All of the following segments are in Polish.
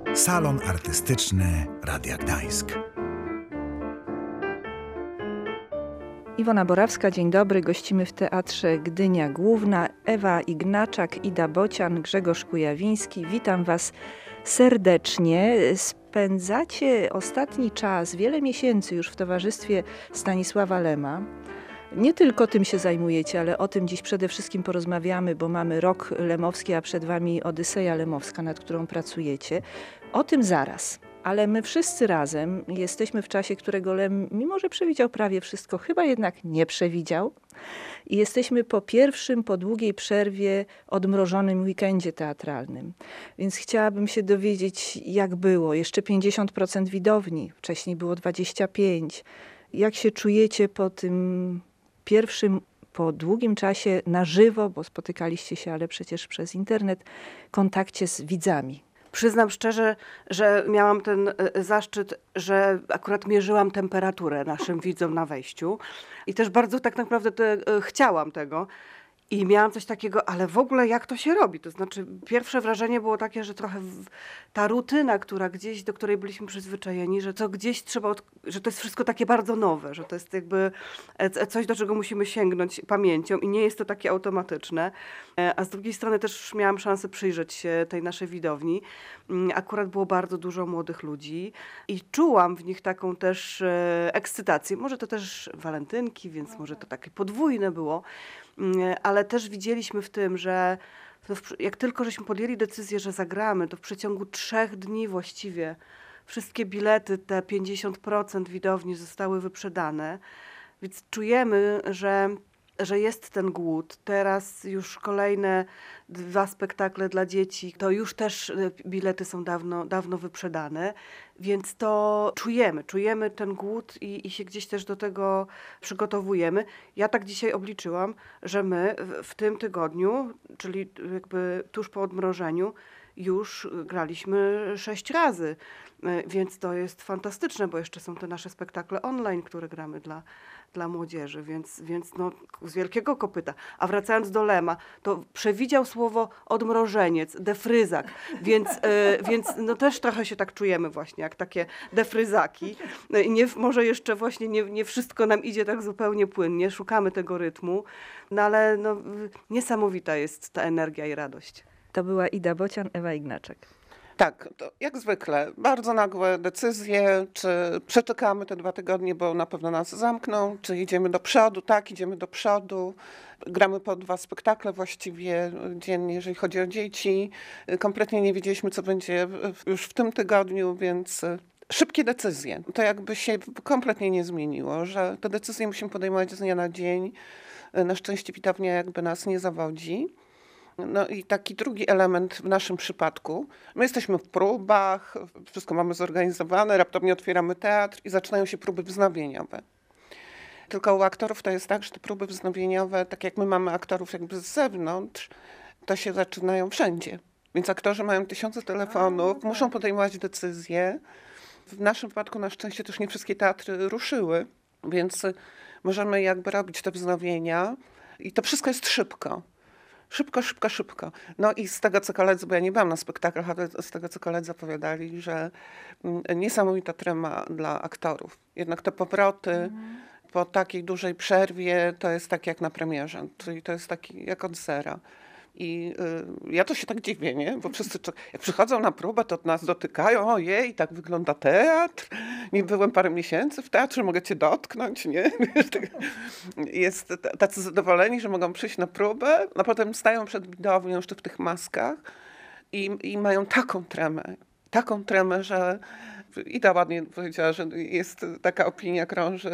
Salon Artystyczny Radia Gdańsk. Iwona Borawska, dzień dobry. Gościmy w Teatrze Gdynia Główna. Ewa Ignaczak, Ida Bocian, Grzegorz Kujawiński. Witam Was serdecznie. Spędzacie ostatni czas, wiele miesięcy już w towarzystwie Stanisława Lema. Nie tylko tym się zajmujecie, ale o tym dziś przede wszystkim porozmawiamy, bo mamy rok lemowski, a przed Wami Odyseja Lemowska, nad którą pracujecie. O tym zaraz. Ale my wszyscy razem jesteśmy w czasie, którego Lem, mimo że przewidział prawie wszystko, chyba jednak nie przewidział. I jesteśmy po długiej przerwie, odmrożonym weekendzie teatralnym. Więc chciałabym się dowiedzieć, jak było. Jeszcze 50% widowni, wcześniej było 25%. Jak się czujecie po tym pierwszym, po długim czasie na żywo, bo spotykaliście się, ale przecież przez internet, kontakcie z widzami? Przyznam szczerze, że miałam ten zaszczyt, że akurat mierzyłam temperaturę naszym widzom na wejściu i też bardzo tak naprawdę chciałam tego. I miałam coś takiego, ale w ogóle jak to się robi? To znaczy pierwsze wrażenie było takie, że trochę ta rutyna, do której byliśmy przyzwyczajeni, że to gdzieś że to jest wszystko takie bardzo nowe, że to jest jakby coś, do czego musimy sięgnąć pamięcią i nie jest to takie automatyczne. A z drugiej strony też miałam szansę przyjrzeć się tej naszej widowni. Akurat było bardzo dużo młodych ludzi i czułam w nich taką też ekscytację. Może to też walentynki, więc może to takie podwójne było. Ale też widzieliśmy w tym, że jak tylko żeśmy podjęli decyzję, że zagramy, to w przeciągu 3 dni właściwie wszystkie bilety, te 50% widowni zostały wyprzedane. Więc czujemy, że jest ten głód. Teraz już kolejne 2 spektakle dla dzieci, to już też bilety są dawno wyprzedane, więc to czujemy ten głód i się gdzieś też do tego przygotowujemy. Ja tak dzisiaj obliczyłam, że my w tym tygodniu, czyli jakby tuż po odmrożeniu, już graliśmy 6 razy, więc to jest fantastyczne, bo jeszcze są te nasze spektakle online, które gramy dla młodzieży, więc no, z wielkiego kopyta. A wracając do Lema, to przewidział słowo odmrożeniec, defryzak, więc no też trochę się tak czujemy właśnie, jak takie defryzaki. Może jeszcze właśnie nie wszystko nam idzie tak zupełnie płynnie, szukamy tego rytmu, no ale no, niesamowita jest ta energia i radość. To była Ida Bocian, Ewa Ignaczak. Tak, to jak zwykle. Bardzo nagłe decyzje, czy przeczekamy te 2 tygodnie, bo na pewno nas zamkną, czy idziemy do przodu. Tak, idziemy do przodu. Gramy po 2 spektakle właściwie dziennie, jeżeli chodzi o dzieci. Kompletnie nie wiedzieliśmy, co będzie już w tym tygodniu, więc szybkie decyzje. To jakby się kompletnie nie zmieniło, że te decyzje musimy podejmować z dnia na dzień. Na szczęście widownia jakby nas nie zawodzi. No i taki drugi element w naszym przypadku. My jesteśmy w próbach, wszystko mamy zorganizowane, raptownie otwieramy teatr i zaczynają się próby wznowieniowe. Tylko u aktorów to jest tak, że te próby wznowieniowe, tak jak my mamy aktorów jakby z zewnątrz, to się zaczynają wszędzie. Więc aktorzy mają 1000 telefonów, muszą podejmować decyzje. W naszym wypadku na szczęście też nie wszystkie teatry ruszyły, więc możemy jakby robić te wznowienia i to wszystko jest szybko. Szybko. No i z tego, co koledzy, bo ja nie byłam na spektaklach, ale z tego, co koledzy opowiadali, że niesamowita trema dla aktorów. Jednak te powroty po takiej dużej przerwie to jest tak jak na premierze, czyli to jest taki jak od zera. I ja to się tak dziwię, nie? Bo wszyscy jak przychodzą na próbę, to nas dotykają, ojej, tak wygląda teatr. Nie byłem parę miesięcy w teatrze, mogę cię dotknąć, nie? Jest tacy zadowoleni, że mogą przyjść na próbę, a potem stają przed widownią jeszcze w tych maskach i mają taką tremę, że Ida ładnie powiedziała, że jest taka opinia krąży,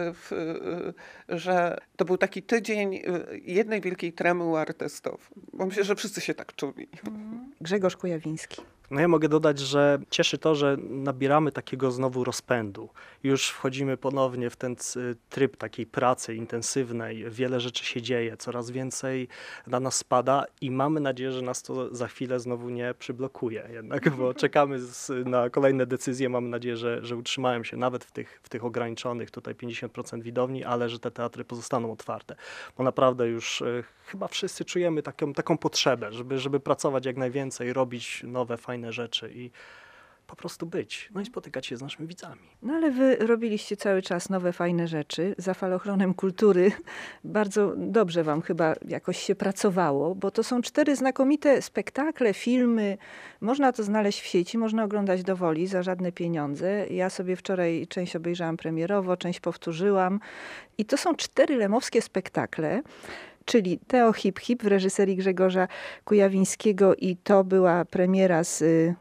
że to był taki tydzień jednej wielkiej tremy u artystów. Bo myślę, że wszyscy się tak czuli. Grzegorz Kujawiński. No ja mogę dodać, że cieszy to, że nabieramy takiego znowu rozpędu. Już wchodzimy ponownie w ten tryb takiej pracy intensywnej. Wiele rzeczy się dzieje, coraz więcej na nas spada i mamy nadzieję, że nas to za chwilę znowu nie przyblokuje jednak, bo czekamy na kolejne decyzje. Mamy nadzieję, że utrzymają się nawet w tych ograniczonych tutaj 50% widowni, ale że te teatry pozostaną otwarte. Bo naprawdę już chyba wszyscy czujemy taką potrzebę, żeby pracować jak najwięcej, robić nowe, fajne rzeczy po prostu być, no i spotykać się z naszymi widzami. No ale wy robiliście cały czas nowe, fajne rzeczy. Za falochronem kultury bardzo dobrze wam chyba jakoś się pracowało, bo to są 4 znakomite spektakle, filmy. Można to znaleźć w sieci, można oglądać do woli za żadne pieniądze. Ja sobie wczoraj część obejrzałam premierowo, część powtórzyłam. I to są 4 lemowskie spektakle, czyli Teo Hip Hip w reżyserii Grzegorza Kujawińskiego i to była premiera z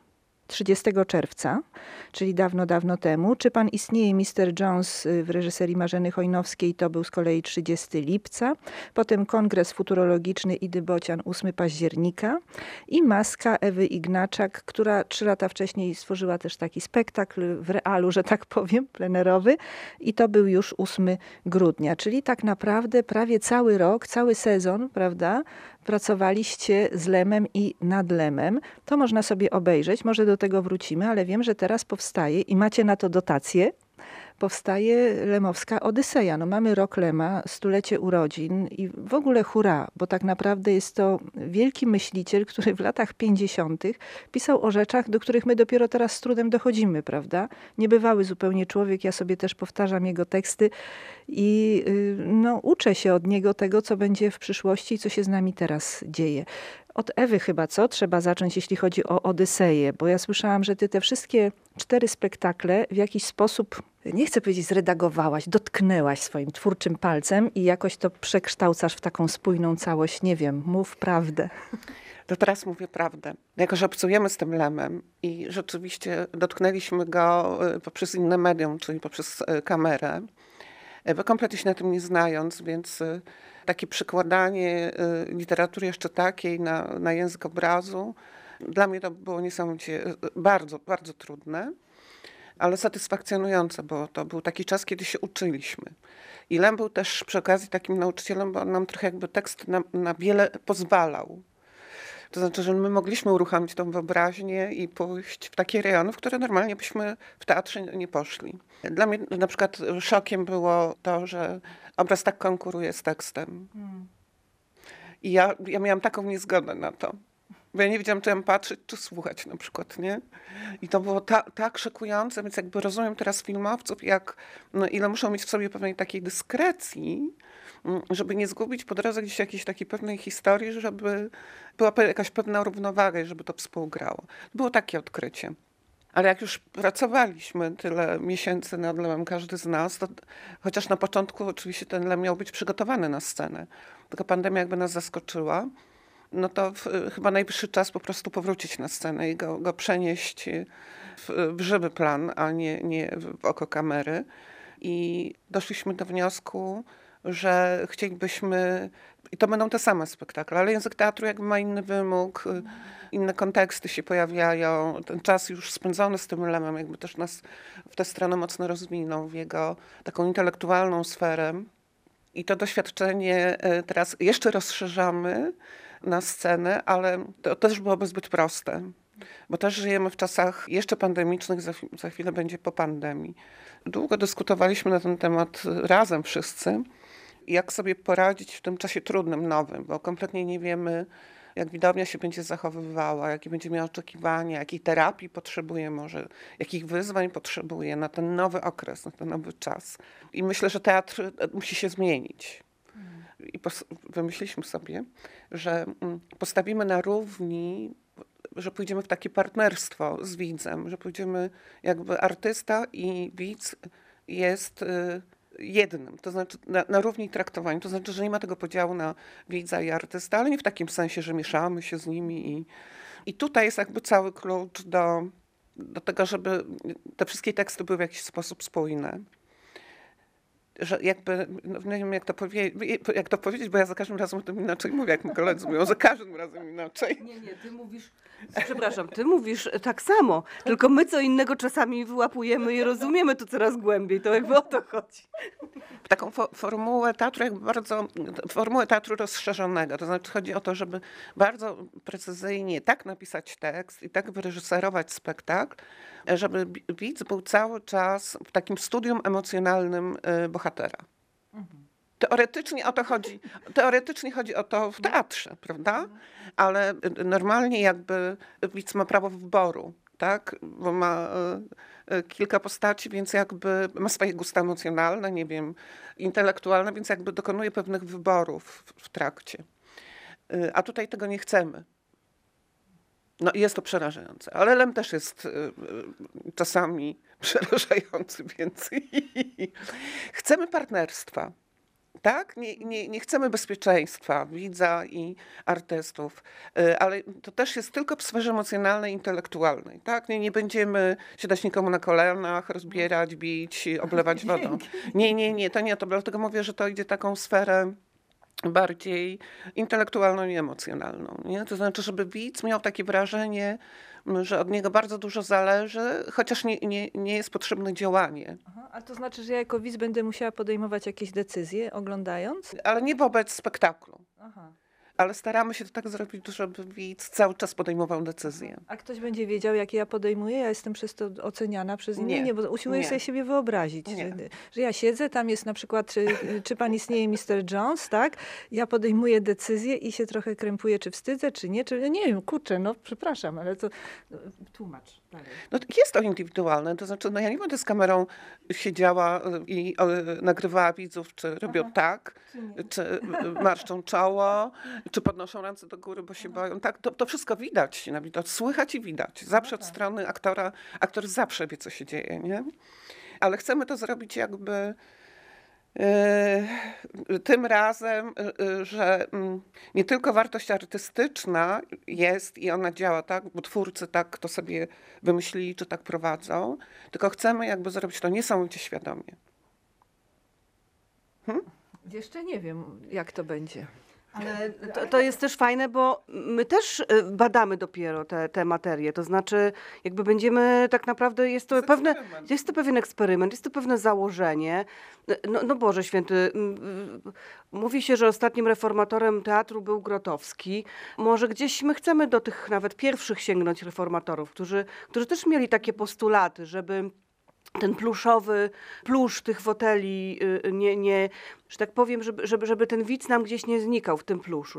30 czerwca, czyli dawno, dawno temu. Czy pan istnieje, Mr. Jones w reżyserii Marzeny Chojnowskiej, to był z kolei 30 lipca. Potem Kongres Futurologiczny Idy Bocian 8 października i Maska Ewy Ignaczak, która 3 lata wcześniej stworzyła też taki spektakl w realu, że tak powiem, plenerowy i to był już 8 grudnia, czyli tak naprawdę prawie cały rok, cały sezon, prawda, pracowaliście z Lemem i nad Lemem. To można sobie obejrzeć, może do tego wrócimy, ale wiem, że teraz powstaje i macie na to dotacje. Powstaje Lemowska Odyseja. No mamy rok Lema, 100-lecie urodzin i w ogóle hurra, bo tak naprawdę jest to wielki myśliciel, który w latach 50. pisał o rzeczach, do których my dopiero teraz z trudem dochodzimy, prawda? Niebywały zupełnie człowiek, ja sobie też powtarzam jego teksty i no, uczę się od niego tego, co będzie w przyszłości i co się z nami teraz dzieje. Od Ewy chyba, co? Trzeba zacząć, jeśli chodzi o Odyseję, bo ja słyszałam, że ty te wszystkie 4 spektakle w jakiś sposób, nie chcę powiedzieć zredagowałaś, dotknęłaś swoim twórczym palcem i jakoś to przekształcasz w taką spójną całość. Nie wiem, mów prawdę. To teraz mówię prawdę. Jako że obcujemy z tym Lemem i rzeczywiście dotknęliśmy go poprzez inne medium, czyli poprzez kamerę, bo kompletnie się na tym nie znając, więc takie przekładanie literatury jeszcze takiej na język obrazu, dla mnie to było niesamowicie bardzo, bardzo trudne, ale satysfakcjonujące, bo to był taki czas, kiedy się uczyliśmy. I Lem był też przy okazji takim nauczycielem, bo on nam trochę jakby tekst na wiele pozwalał. To znaczy, że my mogliśmy uruchomić tą wyobraźnię i pójść w takie rejony, w które normalnie byśmy w teatrze nie poszli. Dla mnie na przykład szokiem było to, że obraz tak konkuruje z tekstem. I ja miałam taką niezgodę na to. Bo ja nie wiedziałam, czy mam patrzeć, czy słuchać na przykład, nie? I to było tak szokujące, więc jakby rozumiem teraz filmowców, ile muszą mieć w sobie pewnej takiej dyskrecji, żeby nie zgubić po drodze gdzieś jakiejś takiej pewnej historii, żeby była jakaś pewna równowaga i żeby to współgrało. Było takie odkrycie. Ale jak już pracowaliśmy tyle miesięcy nad Lemem, każdy z nas, to chociaż na początku oczywiście ten Lem miał być przygotowany na scenę, tylko pandemia jakby nas zaskoczyła, no to chyba najwyższy czas po prostu powrócić na scenę i go przenieść w żywy plan, a nie w oko kamery. I doszliśmy do wniosku, że chcielibyśmy, i to będą te same spektakle, ale język teatru jakby ma inny wymóg, inne konteksty się pojawiają. Ten czas już spędzony z tym Lemem jakby też nas w tę stronę mocno rozwinął, w jego taką intelektualną sferę. I to doświadczenie teraz jeszcze rozszerzamy na scenę, ale to też byłoby zbyt proste, bo też żyjemy w czasach jeszcze pandemicznych, za chwilę będzie po pandemii. Długo dyskutowaliśmy na ten temat razem wszyscy, jak sobie poradzić w tym czasie trudnym, nowym, bo kompletnie nie wiemy, jak widownia się będzie zachowywała, jakie będzie miała oczekiwania, jakiej terapii potrzebuje może, jakich wyzwań potrzebuje na ten nowy okres, na ten nowy czas. I myślę, że teatr musi się zmienić. I wymyśliliśmy sobie, że postawimy na równi, że pójdziemy w takie partnerstwo z widzem, że pójdziemy jakby artysta i widz jest jednym, to znaczy na równi traktowaniu, to znaczy, że nie ma tego podziału na widza i artysta, ale nie w takim sensie, że mieszamy się z nimi i tutaj jest jakby cały klucz do tego, żeby te wszystkie teksty były w jakiś sposób spójne. Że jakby, no nie wiem jak to powiedzieć, bo ja za każdym razem o tym inaczej mówię, jak moi koledzy mówią, za każdym razem inaczej. Nie, ty mówisz, przepraszam, ty mówisz tak samo, tylko my co innego czasami wyłapujemy i rozumiemy to coraz głębiej, to jakby o to chodzi. Taką formułę teatru, formułę teatru rozszerzonego, to znaczy chodzi o to, żeby bardzo precyzyjnie tak napisać tekst i tak wyreżyserować spektakl, żeby widz był cały czas w takim studium emocjonalnym bohatera. Teoretycznie o to chodzi. Teoretycznie chodzi o to w teatrze, prawda? Ale normalnie jakby widz ma prawo wyboru. tak? Bo ma kilka postaci, więc jakby ma swoje gusta emocjonalne, nie wiem, intelektualne, więc jakby dokonuje pewnych wyborów w trakcie. A tutaj tego nie chcemy. No i jest to przerażające, ale Lem też jest czasami przerażający, więc chcemy partnerstwa. Tak? Nie chcemy bezpieczeństwa widza i artystów, ale to też jest tylko w sferze emocjonalnej, intelektualnej. Tak? Nie będziemy siadać nikomu na kolanach, rozbierać, bić, oblewać wodą. Nie, to nie to. Dlatego mówię, że to idzie taką sferę bardziej intelektualną i emocjonalną. Nie? To znaczy, żeby widz miał takie wrażenie, że od niego bardzo dużo zależy, chociaż nie jest potrzebne działanie. Aha, a to znaczy, że ja jako widz będę musiała podejmować jakieś decyzje oglądając? Ale nie wobec spektaklu. Aha. Ale staramy się to tak zrobić, żeby widz cały czas podejmował decyzję. A ktoś będzie wiedział, jakie ja podejmuję? Ja jestem przez to oceniana przez innych? Nie, bo usiłuję sobie siebie wyobrazić, że ja siedzę, tam jest na przykład, czy pan istnieje Mr. Jones, tak? Ja podejmuję decyzję i się trochę krępuję, czy wstydzę, czy nie. Nie wiem, kurczę, no przepraszam, ale to tłumacz dalej. No, jest to indywidualne, to znaczy, no ja nie będę z kamerą siedziała i nagrywała widzów, czy robią tak, czy marszczą czoło, czy podnoszą ręce do góry, bo się boją. Tak, to wszystko widać, słychać i widać. Zawsze od strony aktora, aktor zawsze wie, co się dzieje, nie? Ale chcemy to zrobić jakby tym razem, że nie tylko wartość artystyczna jest i ona działa, tak, bo twórcy tak to sobie wymyślili, czy tak prowadzą, tylko chcemy jakby zrobić to niesamowicie świadomie. Jeszcze nie wiem, jak to będzie. Ale to jest też fajne, bo my też badamy dopiero te materie. To znaczy, jakby będziemy tak naprawdę, jest to pewien eksperyment, jest to pewne założenie. No Boże Święty, mówi się, że ostatnim reformatorem teatru był Grotowski. Może gdzieś my chcemy do tych nawet pierwszych sięgnąć reformatorów, którzy też mieli takie postulaty, żeby ten plusz tych foteli, że tak powiem, żeby ten widz nam gdzieś nie znikał w tym pluszu,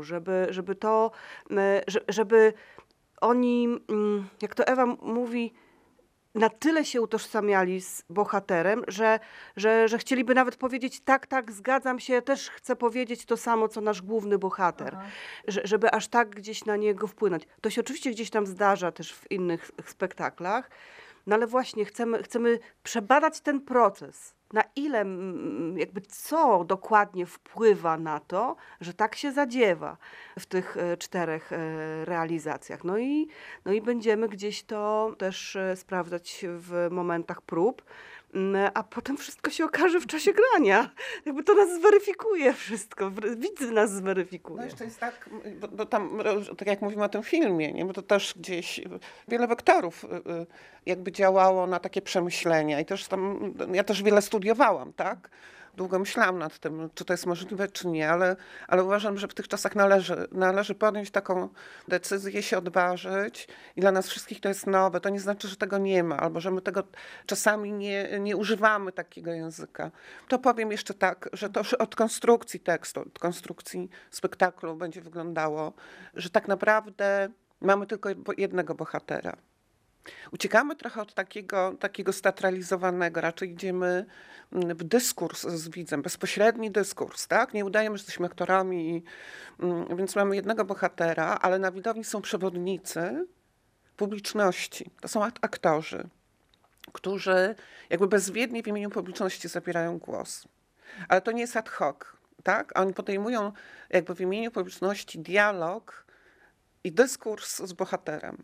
żeby oni, jak to Ewa mówi, na tyle się utożsamiali z bohaterem, że chcieliby nawet powiedzieć tak, zgadzam się, też chcę powiedzieć to samo, co nasz główny bohater. Żeby aż tak gdzieś na niego wpłynąć. To się oczywiście gdzieś tam zdarza też w innych spektaklach, no ale właśnie chcemy przebadać ten proces, na ile, jakby co dokładnie wpływa na to, że tak się zadziewa w tych 4 realizacjach. No i będziemy gdzieś to też sprawdzać w momentach prób, a potem wszystko się okaże w czasie grania. Jakby to nas zweryfikuje wszystko, widz nas zweryfikuje. No jeszcze jest tak, bo tam, tak jak mówimy o tym filmie, nie? Bo to też gdzieś wiele wektorów jakby działało na takie przemyślenia i też tam, ja też wiele studiowałam, tak? Długo myślałam nad tym, czy to jest możliwe, czy nie, ale uważam, że w tych czasach należy podjąć taką decyzję, się odważyć i dla nas wszystkich to jest nowe. To nie znaczy, że tego nie ma, albo że my tego czasami nie używamy takiego języka. To powiem jeszcze tak, że to od konstrukcji tekstu, od konstrukcji spektaklu będzie wyglądało, że tak naprawdę mamy tylko jednego bohatera. Uciekamy trochę od takiego steatralizowanego, raczej idziemy w dyskurs z widzem, bezpośredni dyskurs, tak? Nie udajemy, że jesteśmy aktorami, więc mamy jednego bohatera, ale na widowni są przewodnicy publiczności. To są aktorzy, którzy jakby bezwiednie w imieniu publiczności zabierają głos. Ale to nie jest ad hoc, tak? Oni podejmują jakby w imieniu publiczności dialog i dyskurs z bohaterem.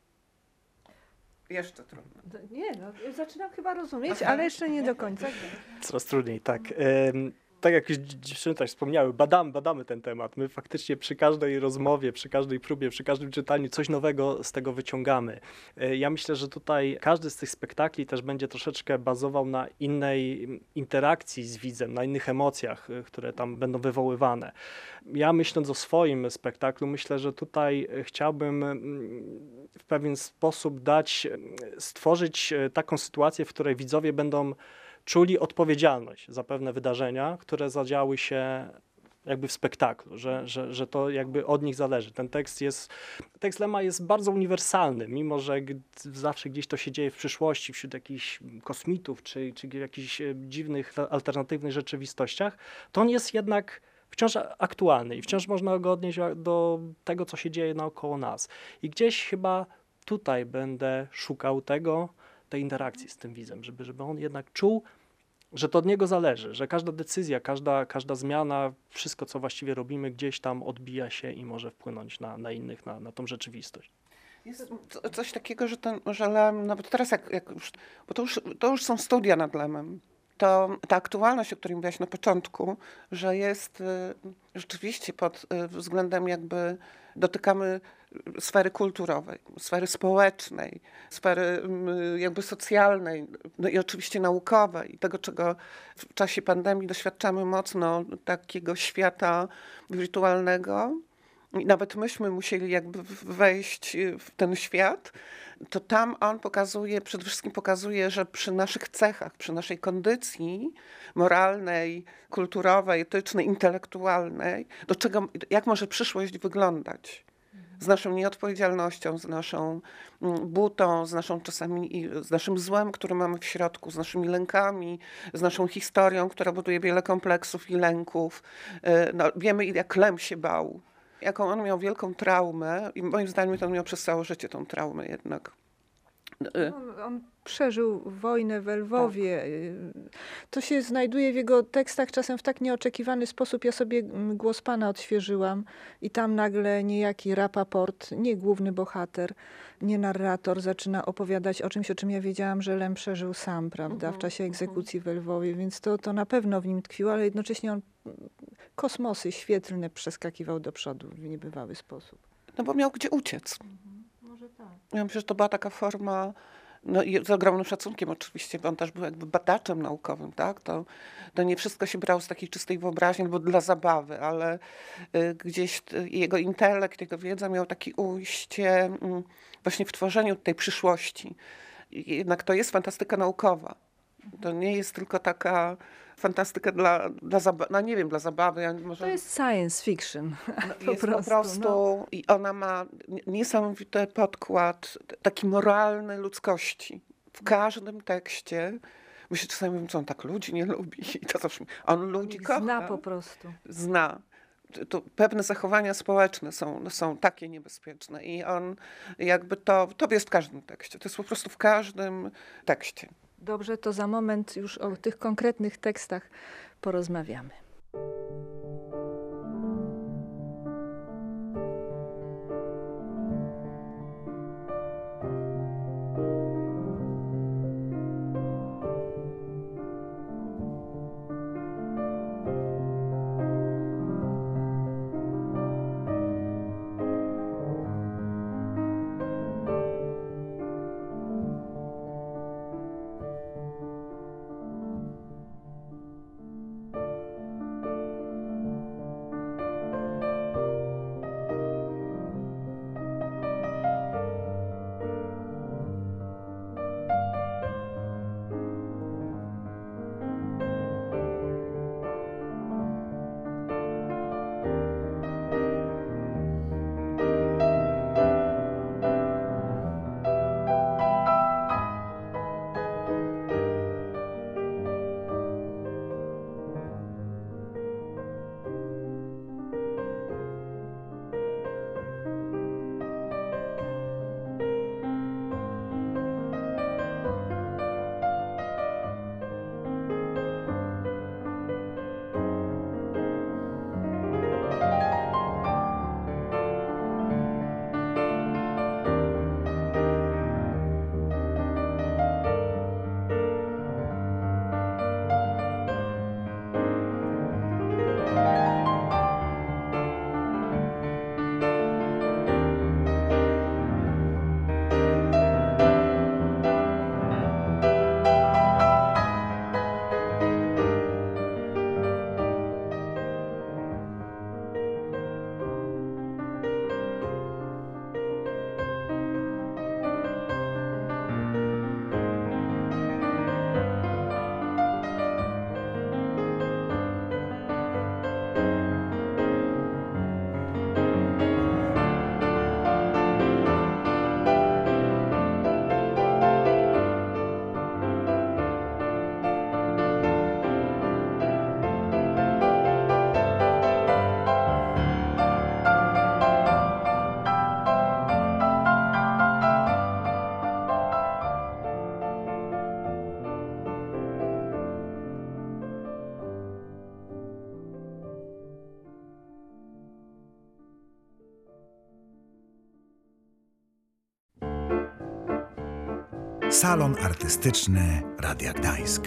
Jeszcze trudno. Nie, zaczynam chyba rozumieć, ale jeszcze nie do końca. Coraz trudniej, tak. Tak jak już dziewczyny też wspomniały, badamy ten temat. My faktycznie przy każdej rozmowie, przy każdej próbie, przy każdym czytaniu coś nowego z tego wyciągamy. Ja myślę, że tutaj każdy z tych spektakli też będzie troszeczkę bazował na innej interakcji z widzem, na innych emocjach, które tam będą wywoływane. Ja myśląc o swoim spektaklu, myślę, że tutaj chciałbym w pewien sposób stworzyć taką sytuację, w której widzowie będą czuli odpowiedzialność za pewne wydarzenia, które zadziały się jakby w spektaklu, że to jakby od nich zależy. Tekst Lema jest bardzo uniwersalny, mimo że zawsze gdzieś to się dzieje w przyszłości, wśród jakichś kosmitów, czy w jakichś dziwnych, alternatywnych rzeczywistościach, to on jest jednak wciąż aktualny i wciąż można go odnieść do tego, co się dzieje naokoło nas. I gdzieś chyba tutaj będę szukał tej interakcji z tym widzem, żeby on jednak czuł, że to od niego zależy, że każda decyzja, każda zmiana, wszystko, co właściwie robimy, gdzieś tam odbija się i może wpłynąć na innych, na tą rzeczywistość. Jest coś takiego, że Lem, nawet teraz bo to już są studia nad Lemem, to ta aktualność, o której mówiłaś na początku, że jest rzeczywiście pod względem jakby dotykamy sfery kulturowej, sfery społecznej, sfery jakby socjalnej, no i oczywiście naukowej, tego, czego w czasie pandemii doświadczamy mocno, takiego świata wirtualnego. I nawet myśmy musieli jakby wejść w ten świat, to tam on przede wszystkim pokazuje, że przy naszych cechach, przy naszej kondycji moralnej, kulturowej, etycznej, intelektualnej, jak może przyszłość wyglądać. Z naszą nieodpowiedzialnością, z naszą butą, z naszym złem, który mamy w środku, z naszymi lękami, z naszą historią, która buduje wiele kompleksów i lęków. No, wiemy, jak Lem się bał. Jaką on miał wielką traumę i moim zdaniem to on miał przez całe życie tą traumę jednak. On przeżył wojnę w Lwowie. To się znajduje w jego tekstach czasem w tak nieoczekiwany sposób. Ja sobie Głos Pana odświeżyłam i tam nagle niejaki Rapaport, nie główny bohater, nie narrator, zaczyna opowiadać o czymś, o czym ja wiedziałam, że Lem przeżył sam, prawda, w czasie egzekucji w Lwowie, więc to na pewno w nim tkwiło, ale jednocześnie on kosmosy świetlne przeskakiwał do przodu w niebywały sposób. No bo miał gdzie uciec. Może tak. Ja myślę, że to była taka forma, no i z ogromnym szacunkiem oczywiście, bo on też był jakby badaczem naukowym, tak? To nie wszystko się brało z takiej czystej wyobraźni, albo dla zabawy, ale gdzieś jego intelekt, jego wiedza miał takie ujście właśnie w tworzeniu tej przyszłości. Jednak to jest fantastyka naukowa. To nie jest tylko taka fantastyka dla zabawy, no nie wiem, dla zabawy. Może... To jest science fiction. Jest po prostu i ona ma niesamowity podkład, taki moralny ludzkości. W każdym tekście. My się czasami mówimy, co on tak ludzi nie lubi. I to zawsze, on ludzi kocha. Zna po prostu. Zna. Tu pewne zachowania społeczne są takie niebezpieczne i on jakby to jest w każdym tekście. To jest po prostu w każdym tekście. Dobrze, to za moment już o tych konkretnych tekstach porozmawiamy. Salon Artystyczny Radia Gdańsk.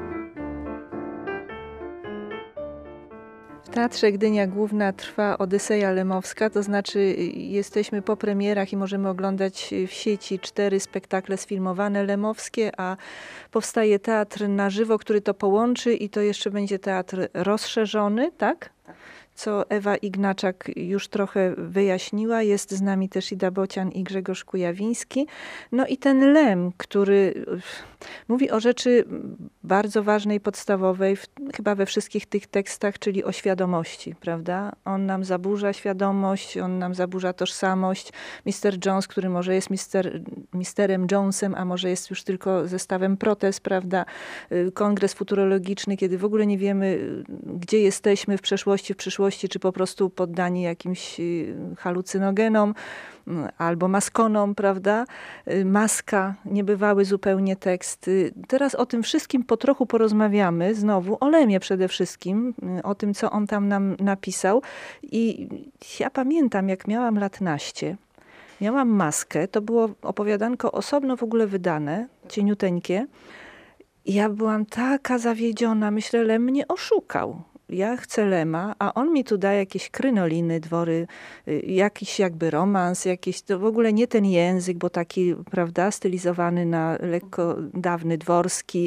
W Teatrze Gdynia Główna trwa Odyseja Lemowska, to znaczy jesteśmy po premierach i możemy oglądać w sieci 4 spektakle sfilmowane lemowskie, a powstaje teatr na żywo, który to połączy i to jeszcze będzie teatr rozszerzony, tak? Co Ewa Ignaczak już trochę wyjaśniła. Jest z nami też Ida Bocian i Grzegorz Kujawiński. No i ten Lem, który mówi o rzeczy bardzo ważnej, podstawowej, chyba we wszystkich tych tekstach, czyli o świadomości, prawda? On nam zaburza świadomość, on nam zaburza tożsamość. Mr. Jones, który może jest Misterem Jonesem, a może jest już tylko zestawem protez, prawda? Kongres futurologiczny, kiedy w ogóle nie wiemy, gdzie jesteśmy w przeszłości, w przyszłości, czy po prostu poddani jakimś halucynogenom albo maskonom, prawda? Maska, niebywały zupełnie tekst. Teraz o tym wszystkim po trochu porozmawiamy znowu, o Lemie przede wszystkim, o tym, co on tam nam napisał. I ja pamiętam, jak miałam lat naście, miałam Maskę, to było opowiadanko osobno w ogóle wydane, cieniuteńkie. I ja byłam taka zawiedziona, myślę, Lem mnie oszukał. Ja chcę Lema, a on mi tu daje jakieś krynoliny, dwory, jakiś jakby romans, jakiś, to w ogóle nie ten język, bo taki, prawda, stylizowany na lekko dawny, dworski.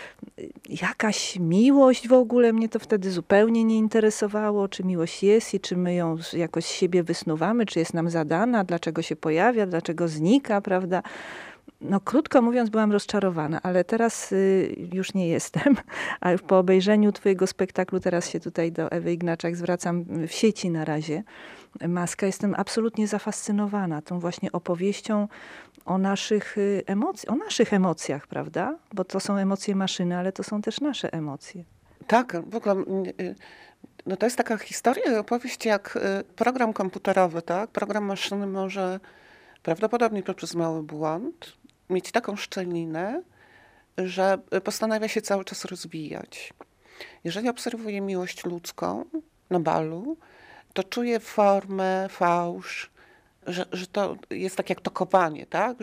Jakaś miłość w ogóle, mnie to wtedy zupełnie nie interesowało, czy miłość jest i czy my ją jakoś z siebie wysnuwamy, czy jest nam zadana, dlaczego się pojawia, dlaczego znika, prawda. No krótko mówiąc byłam rozczarowana, ale teraz już nie jestem. A po obejrzeniu twojego spektaklu, teraz się tutaj do Ewy Ignaczak zwracam w sieci na razie, Maska, jestem absolutnie zafascynowana tą właśnie opowieścią o naszych emocjach, prawda? Bo to są emocje maszyny, ale to są też nasze emocje. Tak, w ogóle no to jest taka historia, opowieść jak program komputerowy, tak? Program maszyny może prawdopodobnie poprzez mały błąd mieć taką szczelinę, że postanawia się cały czas rozwijać. Jeżeli obserwuję miłość ludzką na balu, to czuję formę, fałsz, że to jest tak jak tokowanie, tak?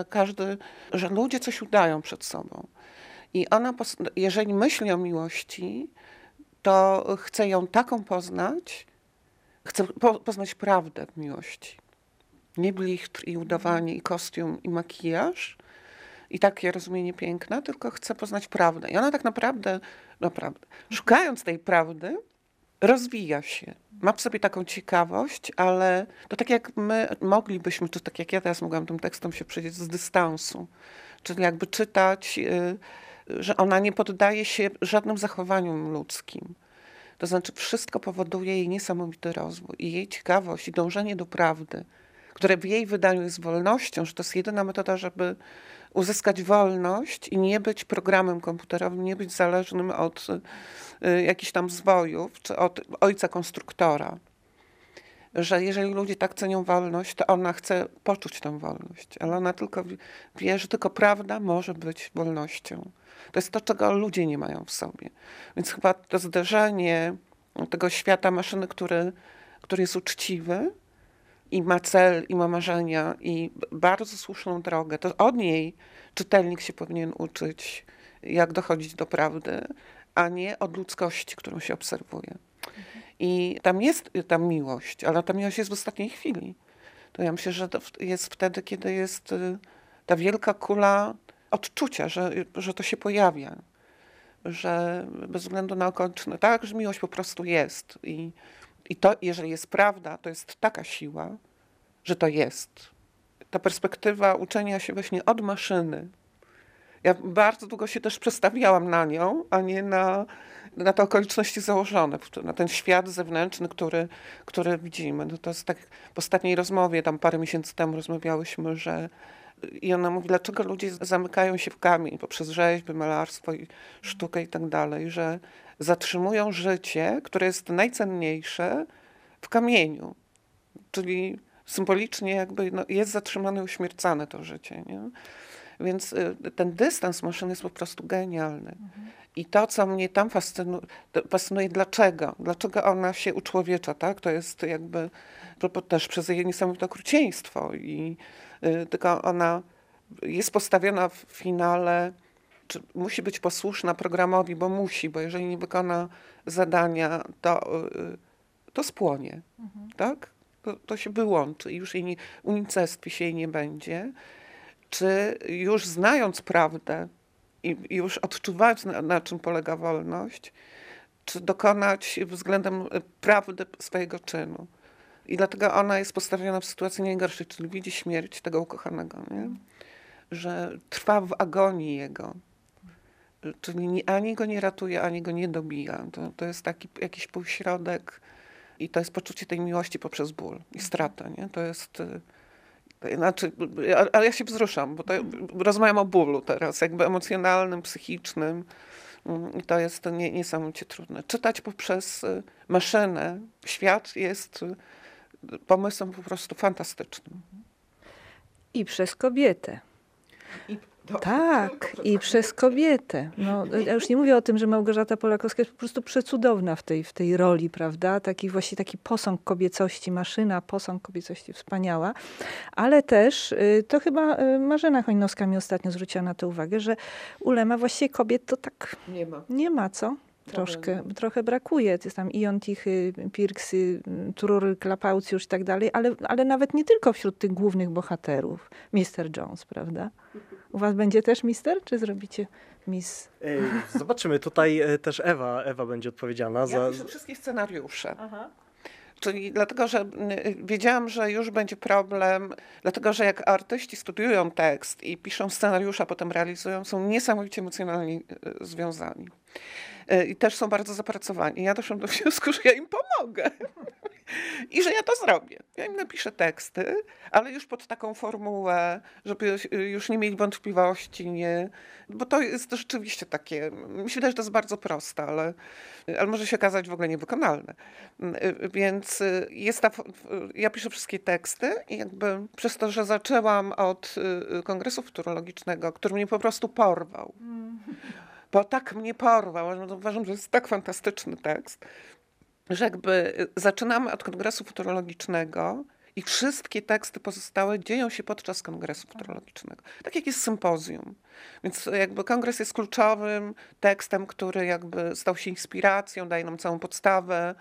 Że ludzie coś udają przed sobą. I ona, jeżeli myśli o miłości, to chce ją taką poznać, chce poznać prawdę w miłości. Nie blichtr i udawanie, i kostium, i makijaż, i takie rozumienie piękna, tylko chce poznać prawdę. I ona tak naprawdę, szukając tej prawdy, rozwija się. Ma w sobie taką ciekawość, ale to tak jak my moglibyśmy, czy tak jak ja teraz mogłam tym tekstom się przyjrzeć z dystansu, czyli jakby czytać, że ona nie poddaje się żadnym zachowaniom ludzkim. To znaczy wszystko powoduje jej niesamowity rozwój i jej ciekawość i dążenie do prawdy, które w jej wydaniu jest wolnością, że to jest jedyna metoda, żeby uzyskać wolność i nie być programem komputerowym, nie być zależnym od jakichś tam zwojów, czy od ojca konstruktora. Że jeżeli ludzie tak cenią wolność, to ona chce poczuć tę wolność, ale ona tylko wie, że tylko prawda może być wolnością. To jest to, czego ludzie nie mają w sobie. Więc chyba to zderzenie tego świata maszyny, który jest uczciwy, i ma cel, i ma marzenia, i bardzo słuszną drogę. To od niej czytelnik się powinien uczyć, jak dochodzić do prawdy, a nie od ludzkości, którą się obserwuje. I tam jest ta miłość, ale ta miłość jest w ostatniej chwili. To ja myślę, że to jest wtedy, kiedy jest ta wielka kula odczucia, że to się pojawia. Że bez względu na okoliczności, tak, że miłość po prostu jest. I to, jeżeli jest prawda, to jest taka siła, że to jest. Ta perspektywa uczenia się właśnie od maszyny. Ja bardzo długo się też przestawiałam na nią, a nie na te okoliczności założone, na ten świat zewnętrzny, który widzimy. No to jest tak, w ostatniej rozmowie, tam parę miesięcy temu rozmawiałyśmy, i ona mówi, dlaczego ludzie zamykają się w kamień poprzez rzeźby, malarstwo i sztukę i tak dalej, że zatrzymują życie, które jest najcenniejsze, w kamieniu. Czyli symbolicznie jakby jest zatrzymane, uśmiercane to życie. Nie? Więc ten dystans maszyny jest po prostu genialny. I to, co mnie tam fascynuje, dlaczego? Dlaczego ona się uczłowiecza, tak? To jest jakby też przez jej niesamowite okrucieństwo. Tylko ona jest postawiona w finale, czy musi być posłuszna programowi, bo musi, bo jeżeli nie wykona zadania, to spłonie, tak? To się wyłączy i już jej unicestwi się jej nie będzie. Czy już znając prawdę i już odczuwając, na czym polega wolność, czy dokonać względem prawdy swojego czynu. I dlatego ona jest postawiona w sytuacji najgorszej, czyli widzi śmierć tego ukochanego, nie? Że trwa w agonii jego. Czyli ani go nie ratuje, ani go nie dobija. To jest taki jakiś półśrodek i to jest poczucie tej miłości poprzez ból i stratę. Nie? To jest... Znaczy, ale ja się wzruszam, bo rozmawiam o bólu teraz, jakby emocjonalnym, psychicznym. I to jest niesamowicie trudne. Czytać poprzez maszynę świat jest pomysłem po prostu fantastycznym. I przez kobietę. Tak, i przez kobietę. No, ja już nie mówię o tym, że Małgorzata Polakowska jest po prostu przecudowna w tej roli, prawda? Taki posąg kobiecości, maszyna, posąg kobiecości wspaniała. Ale też, to chyba Marzena Chojnowska mi ostatnio zwróciła na to uwagę, że u Lema właściwie kobiet to tak nie ma, co? Trochę brakuje. To jest tam Ion Tichy, Pirksy, Turury, Klapaucjusz i tak dalej, ale nawet nie tylko wśród tych głównych bohaterów. Mr. Jones, prawda? U was będzie też mister, czy zrobicie miss? Zobaczymy. Tutaj też Ewa będzie odpowiedzialna Ja piszę wszystkie scenariusze. Aha. Czyli dlatego, że wiedziałam, że już będzie problem, dlatego, że jak artyści studiują tekst i piszą scenariusze, a potem realizują, są niesamowicie emocjonalnie związani. I też są bardzo zapracowani. Ja doszłam do wniosku, że ja im pomogę. I że ja to zrobię. Ja im napiszę teksty, ale już pod taką formułę, żeby już nie mieli wątpliwości, bo to jest rzeczywiście takie, mi się wydaje, że to jest bardzo proste, ale może się okazać w ogóle niewykonalne. Więc ja piszę wszystkie teksty i jakby przez to, że zaczęłam od Kongresu Futurologicznego, który mnie po prostu porwał. Bo tak mnie porwał, uważam, że jest tak fantastyczny tekst, że jakby zaczynamy od Kongresu Futurologicznego i wszystkie teksty pozostałe dzieją się podczas Kongresu Futurologicznego. Tak jak jest sympozjum. Więc jakby kongres jest kluczowym tekstem, który jakby stał się inspiracją, daje nam całą podstawę,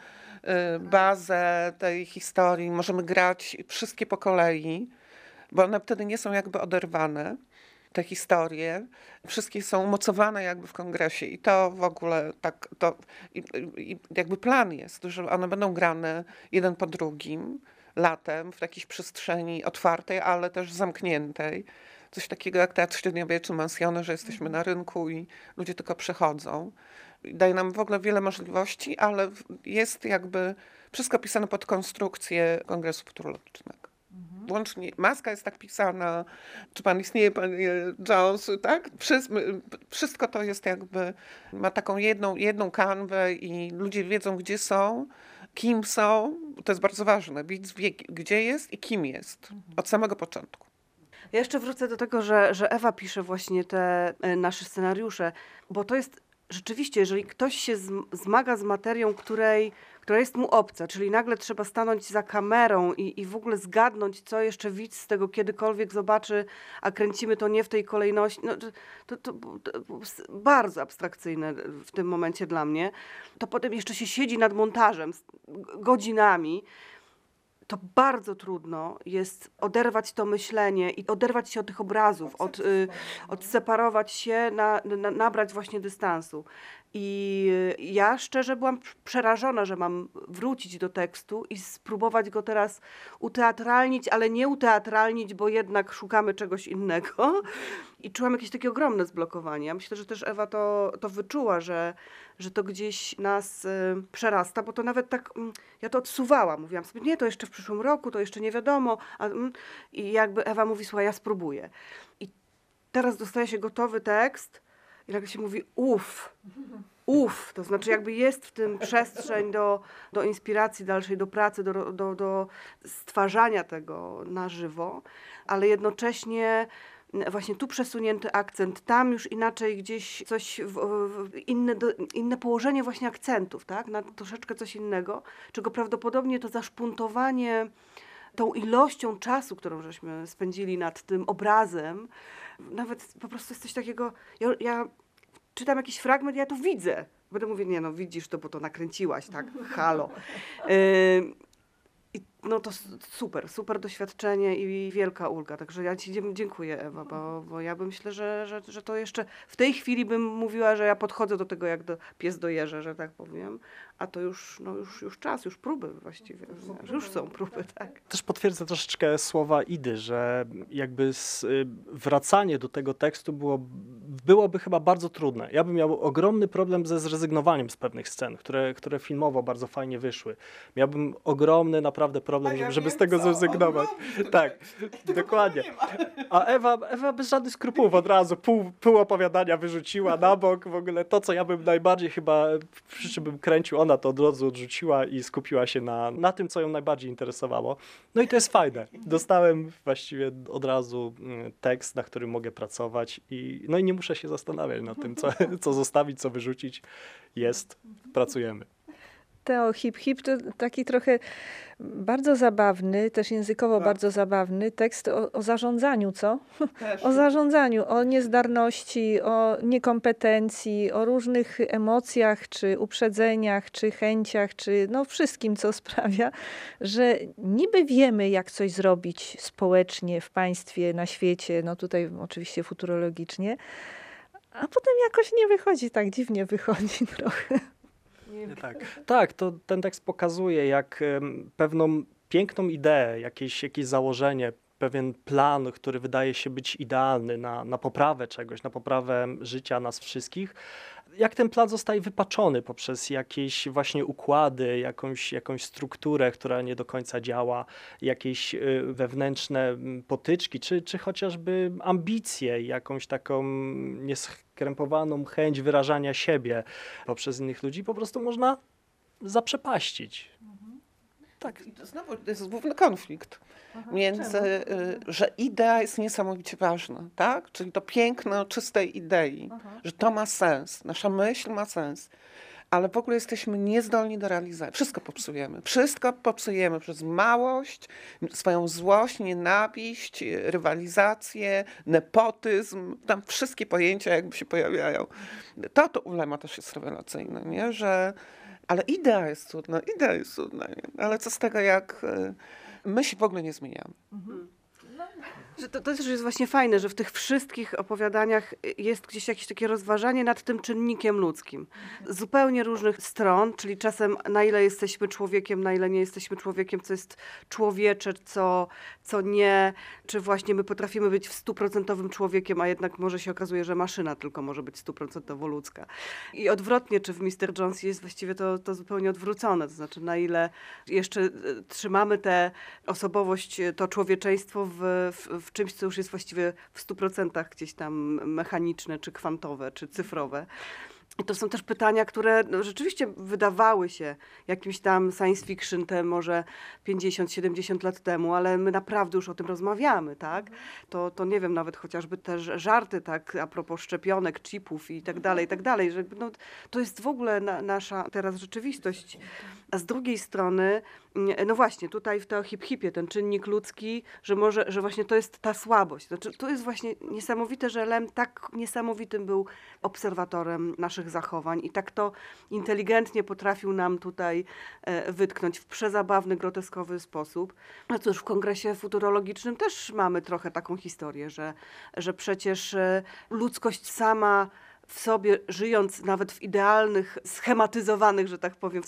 bazę tej historii. Możemy grać wszystkie po kolei, bo one wtedy nie są jakby oderwane. Te historie, wszystkie są umocowane jakby w kongresie i to w ogóle tak, i jakby plan jest, że one będą grane jeden po drugim latem w jakiejś przestrzeni otwartej, ale też zamkniętej. Coś takiego jak teatr średniowieczny, mansjony, że jesteśmy na rynku i ludzie tylko przechodzą. I daje nam w ogóle wiele możliwości, ale jest jakby wszystko pisane pod konstrukcję Kongresu Futurologicznego. Łącznie, maska jest tak pisana, czy pan istnieje, panie Jones, tak? Wszystko to jest jakby, ma taką jedną kanwę i ludzie wiedzą, gdzie są, kim są. To jest bardzo ważne. Widz wie, gdzie jest i kim jest. Od samego początku. Ja jeszcze wrócę do tego, że Ewa pisze właśnie te nasze scenariusze, bo to jest rzeczywiście, jeżeli ktoś się zmaga z materią, która jest mu obca, czyli nagle trzeba stanąć za kamerą i w ogóle zgadnąć, co jeszcze widz z tego kiedykolwiek zobaczy, a kręcimy to nie w tej kolejności. No, to bardzo abstrakcyjne w tym momencie dla mnie. To potem jeszcze się siedzi nad montażem godzinami. To bardzo trudno jest oderwać to myślenie i oderwać się od tych obrazów, odseparować się, nabrać właśnie dystansu. I ja szczerze byłam przerażona, że mam wrócić do tekstu i spróbować go teraz uteatralnić, ale nie uteatralnić, bo jednak szukamy czegoś innego. I czułam jakieś takie ogromne zblokowanie. Ja myślę, że też Ewa to wyczuła, że to gdzieś nas przerasta, bo to nawet tak, ja to odsuwałam. Mówiłam sobie, nie, to jeszcze w przyszłym roku, to jeszcze nie wiadomo. I jakby Ewa mówi, słuchaj, ja spróbuję. I teraz dostaje się gotowy tekst i nagle się mówi, to znaczy jakby jest w tym przestrzeń do inspiracji dalszej, do pracy, do stwarzania tego na żywo, ale jednocześnie właśnie tu przesunięty akcent, tam już inaczej gdzieś coś, inne położenie właśnie akcentów, tak? Na troszeczkę coś innego, czego prawdopodobnie to zaszpuntowanie tą ilością czasu, którą żeśmy spędzili nad tym obrazem, nawet po prostu jest coś takiego, ja czytam jakiś fragment, ja to widzę. Będę mówię, nie no, widzisz to, bo to nakręciłaś, tak? Halo. I no to super doświadczenie i wielka ulga. Także ja ci dziękuję, Ewa, bo ja myślę, że to jeszcze w tej chwili bym mówiła, że ja podchodzę do tego jak pies do jeża, że tak powiem, a to już czas, już próby właściwie, że już są próby, tak. Też potwierdzę troszeczkę słowa Idy, że jakby wracanie do tego tekstu byłoby chyba bardzo trudne. Ja bym miał ogromny problem ze zrezygnowaniem z pewnych scen, które filmowo bardzo fajnie wyszły. Miałbym ogromny naprawdę problem, żeby z tego zrezygnować. Tak, dokładnie. A Ewa bez żadnych skrupułów od razu pół opowiadania wyrzuciła na bok. W ogóle to, co ja bym najbardziej chyba, przy czym bym kręcił, ona to od razu odrzuciła i skupiła się na tym, co ją najbardziej interesowało. No i to jest fajne. Dostałem właściwie od razu tekst, na którym mogę pracować i nie muszę się zastanawiać nad tym, co zostawić, co wyrzucić. Pracujemy. Teo Hip to taki trochę bardzo zabawny, też językowo bardzo zabawny tekst o zarządzaniu, co? O zarządzaniu, o niezdarności, o niekompetencji, o różnych emocjach, czy uprzedzeniach, czy chęciach, czy wszystkim, co sprawia, że niby wiemy, jak coś zrobić społecznie, w państwie, na świecie, tutaj oczywiście futurologicznie, a potem jakoś nie wychodzi, tak dziwnie wychodzi trochę. Tak, to ten tekst pokazuje, jak pewną piękną ideę, jakieś założenie, pewien plan, który wydaje się być idealny na poprawę czegoś, na poprawę życia nas wszystkich, jak ten plan zostaje wypaczony poprzez jakieś właśnie układy, jakąś strukturę, która nie do końca działa, jakieś wewnętrzne potyczki, czy chociażby ambicje, jakąś taką nieskrępowaną chęć wyrażania siebie poprzez innych ludzi, po prostu można zaprzepaścić. Tak, i to znowu jest główny konflikt między, że idea jest niesamowicie ważna, tak? Czyli to piękno czystej idei, że to ma sens, nasza myśl ma sens, ale w ogóle jesteśmy niezdolni do realizacji. Wszystko popsujemy przez małość, swoją złość, nienawiść, rywalizację, nepotyzm, tam wszystkie pojęcia jakby się pojawiają. To ulema też jest rewelacyjne, nie? Ale idea jest cudna, nie? Ale co z tego, jak my się w ogóle nie zmieniamy. Że to też jest właśnie fajne, że w tych wszystkich opowiadaniach jest gdzieś jakieś takie rozważanie nad tym czynnikiem ludzkim. Z zupełnie różnych stron, czyli czasem na ile jesteśmy człowiekiem, na ile nie jesteśmy człowiekiem, co jest człowiecze, co nie, czy właśnie my potrafimy być w 100% człowiekiem, a jednak może się okazuje, że maszyna tylko może być 100% ludzka. I odwrotnie, czy w Mr. Jones jest właściwie to zupełnie odwrócone, to znaczy na jeszcze trzymamy tę osobowość, to człowieczeństwo w czymś, co już jest właściwie w 100% gdzieś tam mechaniczne, czy kwantowe, czy cyfrowe. I to są też pytania, które rzeczywiście wydawały się jakimś tam science fiction może 50-70 lat temu, ale my naprawdę już o tym rozmawiamy, tak? To nie wiem, nawet chociażby też żarty, tak, a propos szczepionek, chipów i tak dalej, że to jest w ogóle nasza teraz rzeczywistość. A z drugiej strony, właśnie tutaj w Teo Hip ten czynnik ludzki, że właśnie to jest ta słabość. Znaczy, to jest właśnie niesamowite, że Lem tak niesamowitym był obserwatorem naszych zachowań i tak to inteligentnie potrafił nam tutaj wytknąć w przezabawny, groteskowy sposób. No cóż, w Kongresie Futurologicznym też mamy trochę taką historię, że przecież ludzkość sama w sobie, żyjąc nawet w idealnych, schematyzowanych, że tak powiem,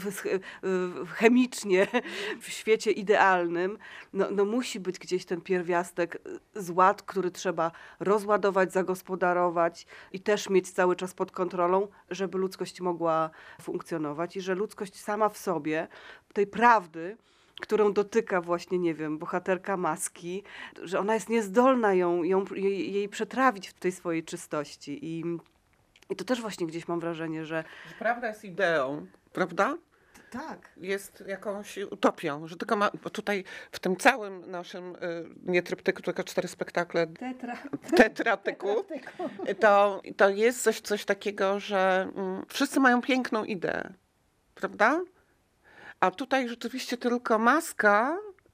chemicznie, w świecie idealnym, musi być gdzieś ten pierwiastek zład, który trzeba rozładować, zagospodarować i też mieć cały czas pod kontrolą, żeby ludzkość mogła funkcjonować i że ludzkość sama w sobie, tej prawdy, którą dotyka właśnie, nie wiem, bohaterka Maski, że ona jest niezdolna jej przetrawić w tej swojej czystości. I to też właśnie gdzieś mam wrażenie, że prawda jest ideą, prawda? Tak. Jest jakąś utopią, że tylko bo tutaj w tym całym naszym, nie tryptyku, tylko 4 spektakle, tetratyku, to jest coś takiego, że wszyscy mają piękną ideę, prawda? A tutaj rzeczywiście tylko Maska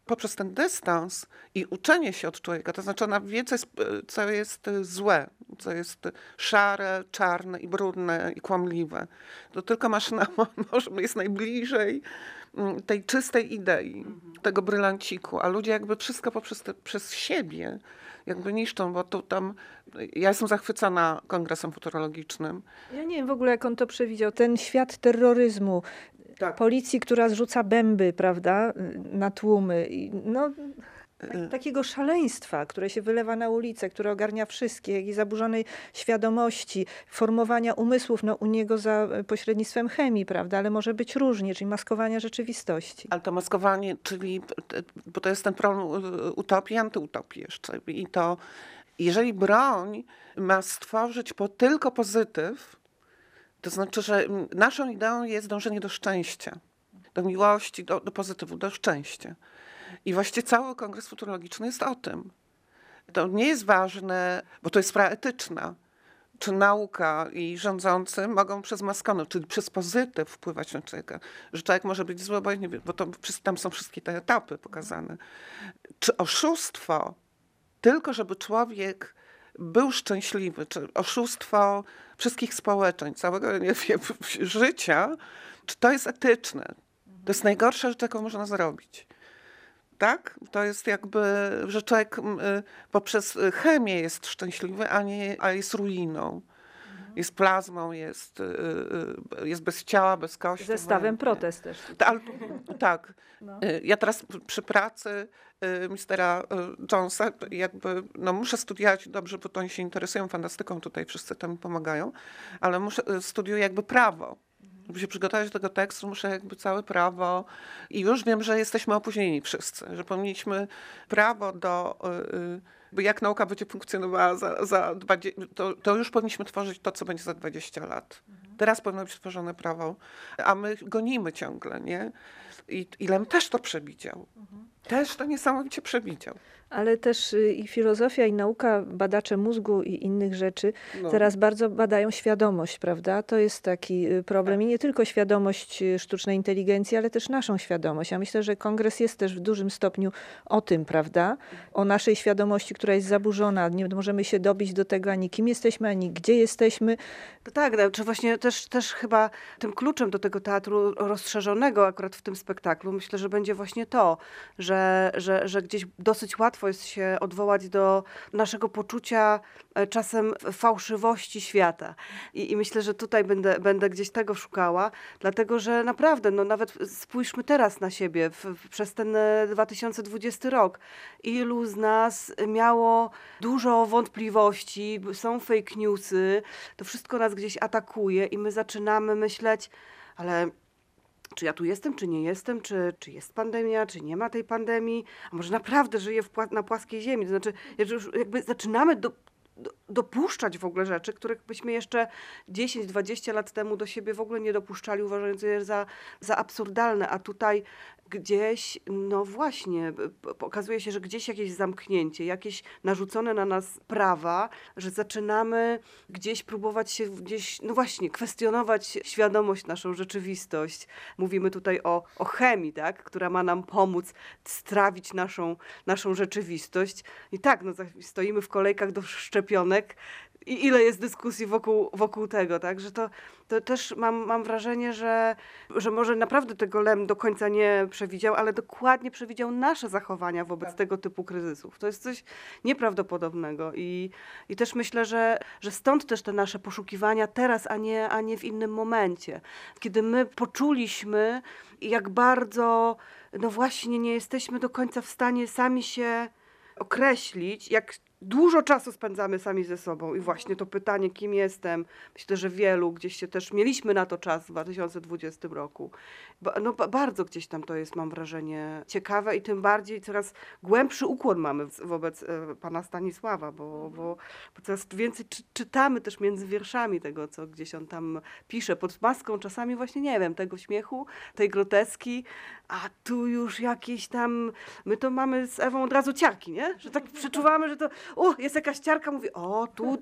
poprzez ten dystans i uczenie się od człowieka, to znaczy ona wie, co jest złe, co jest szare, czarne i brudne i kłamliwe. To tylko maszyna może jest najbliżej tej czystej idei, tego brylanciku, a ludzie jakby wszystko przez siebie jakby niszczą, bo tu tam... Ja jestem zachwycona kongresem futurologicznym. Ja nie wiem w ogóle, jak on to przewidział. Ten świat terroryzmu, Tak. policji, która zrzuca bęby, prawda, na tłumy. No, takiego szaleństwa, które się wylewa na ulicę, które ogarnia wszystkich, i zaburzonej świadomości, formowania umysłów, no u niego za pośrednictwem chemii, prawda, ale może być różnie, czyli maskowania rzeczywistości. Ale to maskowanie, czyli, bo to jest ten problem utopii i antyutopii jeszcze. I to, jeżeli broń ma stworzyć tylko pozytyw, to znaczy, że naszą ideą jest dążenie do szczęścia, do miłości, do pozytywu, do szczęścia. I właściwie cały kongres futurologiczny jest o tym. To nie jest ważne, bo to jest sprawa etyczna, czy nauka i rządzący mogą przez maskonę, czyli przez pozytyw wpływać na człowieka, że człowiek może być zły, bo tam są wszystkie te etapy pokazane. Czy oszustwo, tylko żeby człowiek był szczęśliwy, czy oszustwo wszystkich społeczeństw, całego życia, czy to jest etyczne? To jest najgorsza rzecz, jaką można zrobić. Tak? To jest jakby, że człowiek poprzez chemię jest szczęśliwy, a jest ruiną. Jest plazmą, jest bez ciała, bez kości. Zestawem protest też. Tak. No. Ja teraz przy pracy mistera Jonesa jakby, no muszę studiować dobrze, bo to oni się interesują fantastyką, tutaj wszyscy tam pomagają, ale studiuję jakby prawo. Żeby się przygotować do tego tekstu, muszę jakby całe prawo i już wiem, że jesteśmy opóźnieni wszyscy, że powinniśmy prawo bo jak nauka będzie funkcjonowała za 20, to już powinniśmy tworzyć to, co będzie za 20 lat. Teraz powinno być tworzone prawo, a my gonimy ciągle, nie? I Lem też to przewidział. Też to niesamowicie przewidział. Ale też i filozofia, i nauka, badacze mózgu i innych rzeczy teraz bardzo badają świadomość, prawda? To jest taki problem. I nie tylko świadomość sztucznej inteligencji, ale też naszą świadomość. Ja myślę, że kongres jest też w dużym stopniu o tym, prawda? O naszej świadomości, która jest zaburzona. Nie możemy się dobić do tego ani kim jesteśmy, ani gdzie jesteśmy. Tak, czy właśnie też chyba tym kluczem do tego teatru rozszerzonego akurat w tym spektaklu, myślę, że będzie właśnie to, że gdzieś dosyć łatwo jest się odwołać do naszego poczucia czasem fałszywości świata. I myślę, że tutaj będę gdzieś tego szukała, dlatego że naprawdę, no nawet spójrzmy teraz na siebie przez ten 2020 rok. Ilu z nas miało dużo wątpliwości, są fake newsy, to wszystko nas gdzieś atakuje i my zaczynamy myśleć, ale czy ja tu jestem, czy nie jestem, czy jest pandemia, czy nie ma tej pandemii, a może naprawdę żyję na płaskiej ziemi. To znaczy, już jakby zaczynamy dopuszczać w ogóle rzeczy, których byśmy jeszcze 10-20 lat temu do siebie w ogóle nie dopuszczali, uważając je za absurdalne, a tutaj gdzieś, no właśnie, okazuje się, że gdzieś jakieś zamknięcie, jakieś narzucone na nas prawa, że zaczynamy gdzieś próbować się no właśnie, kwestionować świadomość, naszą rzeczywistość. Mówimy tutaj o chemii, tak, która ma nam pomóc strawić naszą rzeczywistość. I tak, no stoimy w kolejkach do szczepionek, i ile jest dyskusji wokół tego, tak? Że to też mam wrażenie, że może naprawdę tego Lem do końca nie przewidział, ale dokładnie przewidział nasze zachowania wobec tego typu kryzysów. To jest coś nieprawdopodobnego i też myślę, że stąd też te nasze poszukiwania teraz, a nie w innym momencie. Kiedy my poczuliśmy, jak bardzo, no właśnie, nie jesteśmy do końca w stanie sami się określić, jak dużo czasu spędzamy sami ze sobą i właśnie to pytanie, kim jestem, myślę, że wielu gdzieś się też mieliśmy na to czas w 2020 roku. No bardzo gdzieś tam to jest, mam wrażenie, ciekawe i tym bardziej coraz głębszy ukłon mamy wobec pana Stanisława, bo coraz więcej czytamy też między wierszami tego, co gdzieś on tam pisze, pod maską czasami właśnie, nie wiem, tego śmiechu, tej groteski, a tu już jakieś tam, my to mamy z Ewą od razu ciarki, nie? Że tak przeczuwamy, że to jest jakaś ciarka, mówi, o, tu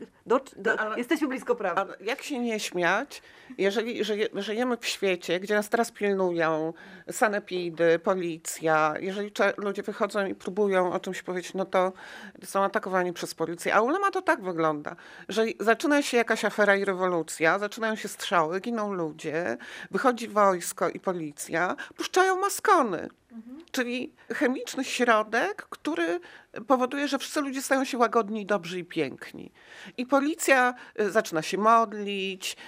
jesteśmy blisko prawdy. A jak się nie śmiać, jeżeli żyjemy w świecie, gdzie nas teraz pilnują sanepidy, policja, jeżeli ludzie wychodzą i próbują o czymś powiedzieć, no to są atakowani przez policję. A ulema to tak wygląda, że zaczyna się jakaś afera i rewolucja, zaczynają się strzały, giną ludzie, wychodzi wojsko i policja, puszczają maskony. Czyli chemiczny środek, który powoduje, że wszyscy ludzie stają się łagodni, dobrzy i piękni. I policja zaczyna się modlić,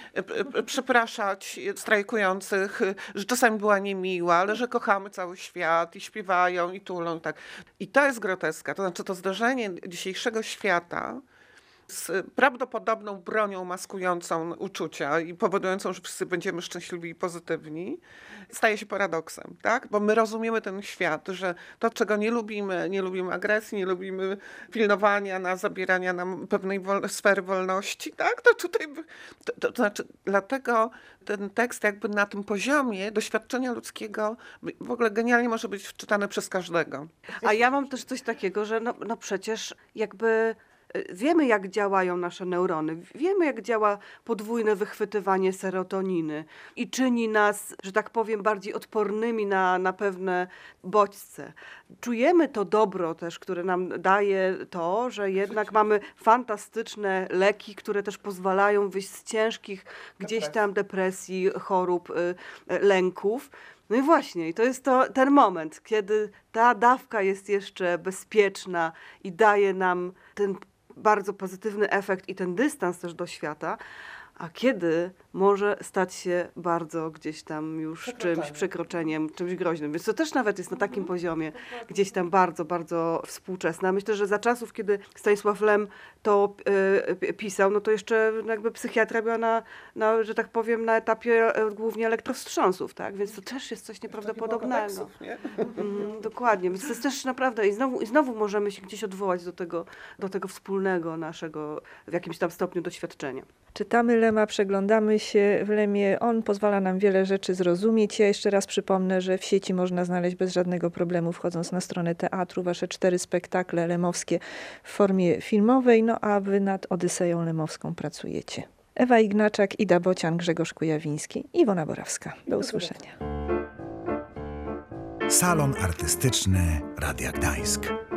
przepraszać strajkujących, że czasami była niemiła, ale że kochamy cały świat i śpiewają i tulą. I tak. I to jest groteska. To znaczy to zdarzenie dzisiejszego świata z prawdopodobną bronią maskującą uczucia i powodującą, że wszyscy będziemy szczęśliwi i pozytywni, staje się paradoksem, tak? Bo my rozumiemy ten świat, że to, czego nie lubimy agresji, nie lubimy pilnowania, zabierania nam pewnej sfery wolności, tak? To tutaj, to znaczy, dlatego ten tekst jakby na tym poziomie doświadczenia ludzkiego w ogóle genialnie może być wczytany przez każdego. A ja mam też coś takiego, że no przecież jakby wiemy, jak działają nasze neurony, wiemy, jak działa podwójne wychwytywanie serotoniny i czyni nas, że tak powiem, bardziej odpornymi na pewne bodźce. Czujemy to dobro też, które nam daje to, że jednak mamy fantastyczne leki, które też pozwalają wyjść z ciężkich gdzieś tam depresji, chorób, lęków. No i właśnie, i to jest ten moment, kiedy ta dawka jest jeszcze bezpieczna i daje nam ten bardzo pozytywny efekt i ten dystans też do świata, a kiedy może stać się bardzo gdzieś tam już czymś przekroczeniem, czymś groźnym. Więc to też nawet jest na takim poziomie gdzieś tam bardzo, bardzo współczesne. Myślę, że za czasów, kiedy Stanisław Lem to pisał, no to jeszcze jakby psychiatria była że tak powiem, na etapie głównie elektrostrząsów, tak? Więc to też jest coś nieprawdopodobnego. Dokładnie. Więc to jest też naprawdę i znowu możemy się gdzieś odwołać do tego wspólnego naszego w jakimś tam stopniu doświadczenia. Czytamy Lema, przeglądamy się w Lemie. On pozwala nam wiele rzeczy zrozumieć. Ja jeszcze raz przypomnę, że w sieci można znaleźć bez żadnego problemu, wchodząc na stronę teatru, wasze 4 spektakle lemowskie w formie filmowej, no a wy nad Odyseją lemowską pracujecie. Ewa Ignaczak, Ida Bocian, Grzegorz Kujawiński, Iwona Borawska. Do usłyszenia. Salon Artystyczny Radia Gdańsk.